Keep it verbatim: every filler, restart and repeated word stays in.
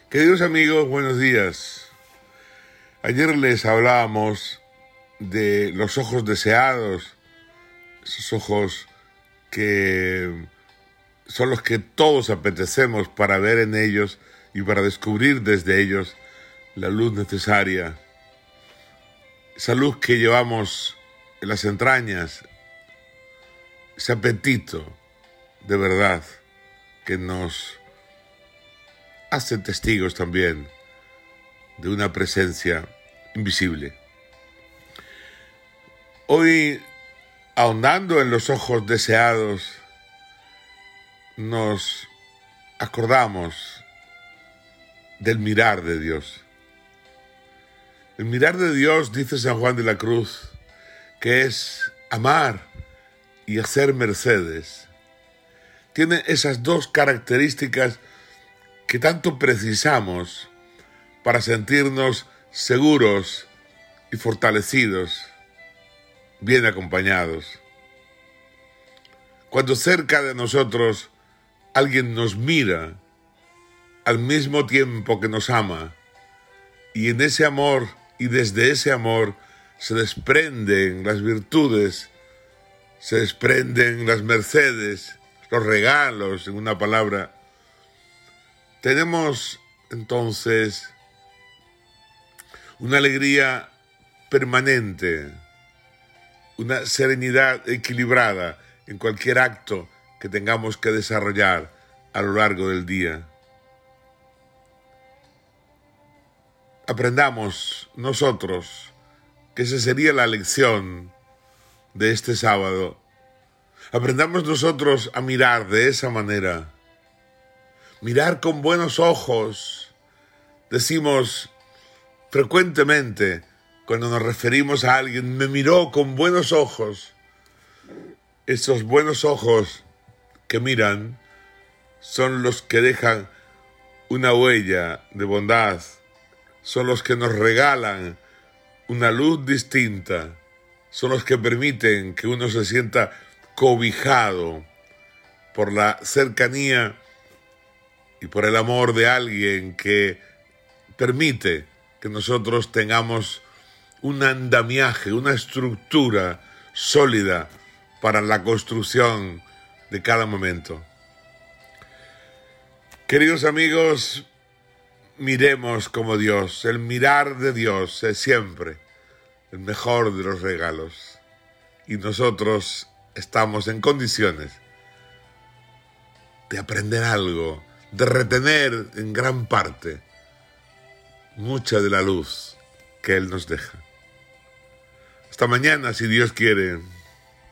Queridos amigos, buenos días. Ayer les hablábamos de los ojos deseados, esos ojos que son los que todos apetecemos para ver en ellos y para descubrir desde ellos la luz necesaria. Esa luz que llevamos en las entrañas, ese apetito de verdad que nos hace testigos también de una presencia invisible. Hoy, ahondando en los ojos deseados, nos acordamos del mirar de Dios. El mirar de Dios, dice San Juan de la Cruz, que es amar y hacer mercedes. Tiene esas dos características que tanto precisamos para sentirnos seguros y fortalecidos, bien acompañados. Cuando cerca de nosotros alguien nos mira al mismo tiempo que nos ama, y en ese amor y desde ese amor se desprenden las virtudes, se desprenden las mercedes, los regalos, en una palabra. Tenemos entonces una alegría permanente, una serenidad equilibrada en cualquier acto que tengamos que desarrollar a lo largo del día. Aprendamos nosotros, que esa sería la lección de este sábado, aprendamos nosotros a mirar de esa manera. Mirar con buenos ojos. Decimos frecuentemente cuando nos referimos a alguien, me miró con buenos ojos. Esos buenos ojos que miran son los que dejan una huella de bondad, son los que nos regalan una luz distinta, son los que permiten que uno se sienta cobijado por la cercanía y por el amor de alguien que permite que nosotros tengamos un andamiaje, una estructura sólida para la construcción de cada momento. Queridos amigos, miremos como Dios. El mirar de Dios es siempre el mejor de los regalos. Y nosotros estamos en condiciones de aprender algo, de retener en gran parte mucha de la luz que Él nos deja. Hasta mañana, si Dios quiere.